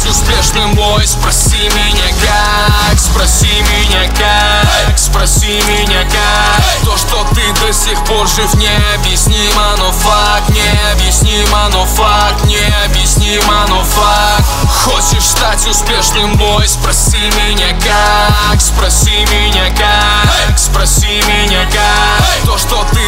успешным, мой, спроси меня как, спроси меня как, спроси меня как. То, что ты до сих пор жив, необъяснимо, но факт. Необъяснимо, но факт. Необъяснимо, но факт. Хочешь стать успешным, мой, спроси меня как, спроси меня как, спроси меня как. То, что ты